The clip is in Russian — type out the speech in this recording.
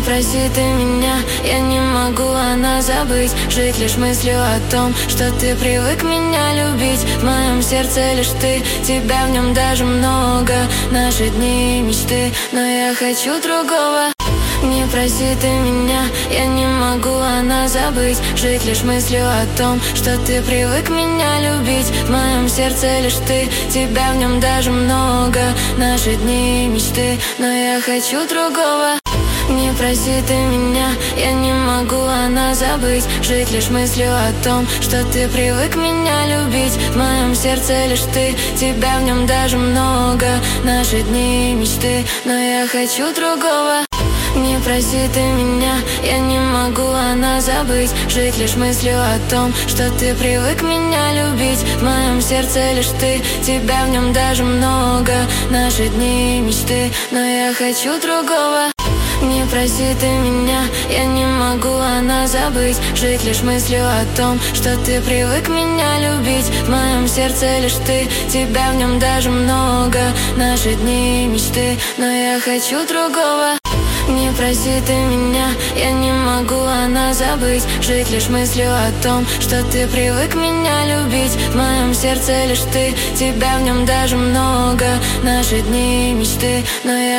проси ты меня, я не могу она забыть. Жить лишь мыслью о том, что ты привык меня любить. В моем сердце лишь ты, тебя в нем даже много. Наши дни и мечты, но я хочу другого. Не проси ты меня, я не могу она забыть. Жить лишь мыслью о том, что ты привык меня любить. В моем сердце лишь ты, тебя в нем даже много. Наши дни и мечты, но я хочу другого. Не проси ты меня, я не могу она забыть. Жить лишь мыслью о том, что ты привык меня любить. В моем сердце лишь ты, тебя в нем даже много. Наши дни и мечты, но я хочу другого. Не проси ты меня, я не могу она забыть. Жить лишь мыслью о том, что ты привык меня любить. В моем сердце лишь ты, тебя в нем даже много. Наши дни и мечты, но я хочу другого. Не проси ты меня, я не могу она забыть. Жить лишь мыслью о том, что ты привык меня любить. В моем сердце лишь ты, тебя в нем даже много. Наши дни и мечты, но я хочу другого. Не проси ты меня, я не могу она забыть. Жить лишь мыслью о том, что ты привык меня любить. В моем сердце лишь ты, тебя в нем даже много. Наши дни и мечты, но я